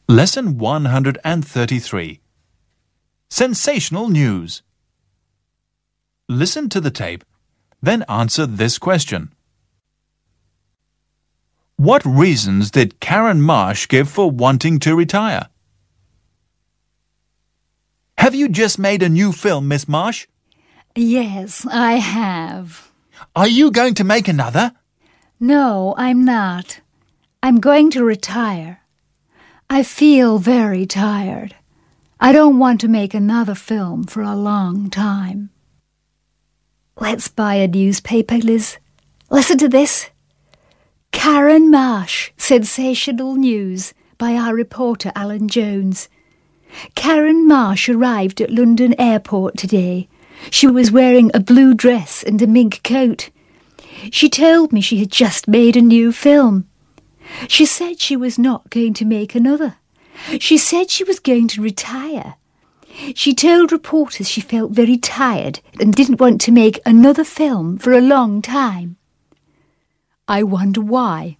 Lesson 133. Sensational news. Listen to the tape, then answer this question. What reasons did Karen Marsh give for wanting to retire? Have you just made a new film, Miss Marsh? Yes, I have. Are you going to make another? No, I'm not. I'm going to retire. I feel very tired. I don't want to make another film for a long time. Let's buy a newspaper, Liz. Listen to this. Karen Marsh, sensational news by our reporter Alan Jones. Karen Marsh arrived at London Airport today. She was wearing a blue dress and a mink coat. She told me she had just made a new film. She said she was not going to make another. She said she was going to retire. She told reporters she felt very tired and didn't want to make another film for a long time. I wonder why.